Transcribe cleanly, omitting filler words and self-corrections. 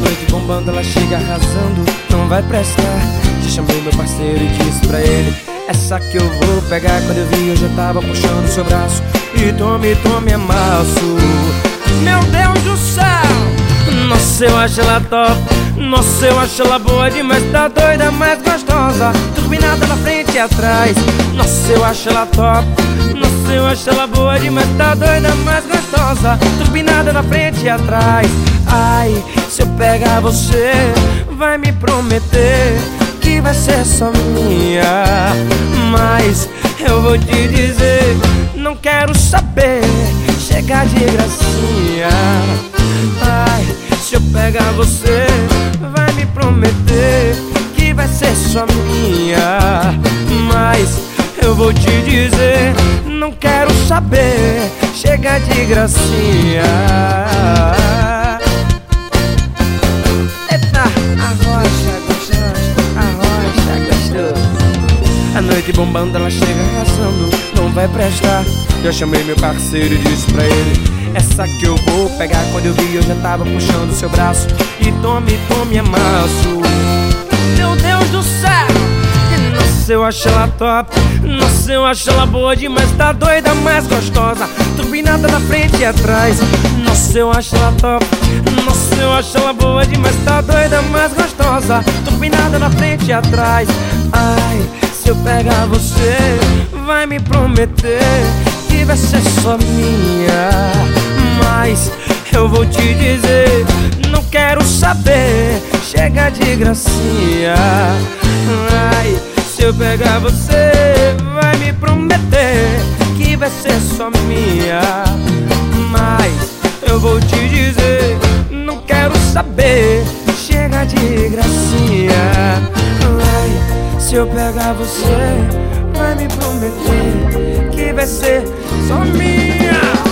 noite bombando, ela chega arrasando, não vai prestar. Já chamei meu parceiro e disse pra ele: essa que eu vou pegar. Quando eu vi, eu já tava puxando seu braço e tome amasso. Meu Deus do céu, nossa, eu acho ela top. Nossa, eu acho ela boa demais, tá doida, mais gostosa, turbinada na frente e atrás. Nossa, eu acho ela top. Nossa, eu acho ela boa demais, tá doida, mais gostosa, turbinada na frente e atrás. Ai, se eu pegar você, vai me prometer que vai ser só minha. Mas eu vou te dizer, não quero saber, chega de gracinha. Ai, se eu pegar você, vai me prometer que vai ser só minha. Mas eu vou te dizer, não quero saber, chega de gracinha. Eita, arrocha gostoso. A noite bombando, ela chega arrasando, não vai prestar. Já chamei meu parceiro e disse pra ele: essa que eu vou pegar. Quando eu vi, eu já tava puxando seu braço e tome amasso. Meu Deus do céu, nossa, eu acho ela top. Nossa, eu acho ela boa demais, tá doida, mais gostosa, turbinada na frente e atrás. Nossa, eu acho ela top. Nossa, eu acho ela boa demais, tá doida, mais gostosa, turbinada na frente e atrás. Ai, se eu pegar você, vai me prometer que vai ser só minha. Mas eu vou te dizer, não quero saber, chega de gracinha. Ai, se eu pegar você, vai me prometer que vai ser só minha. Mas eu vou te dizer, não quero saber, chega de gracinha. Ai, se eu pegar você, vai me prometer que vai ser só minha.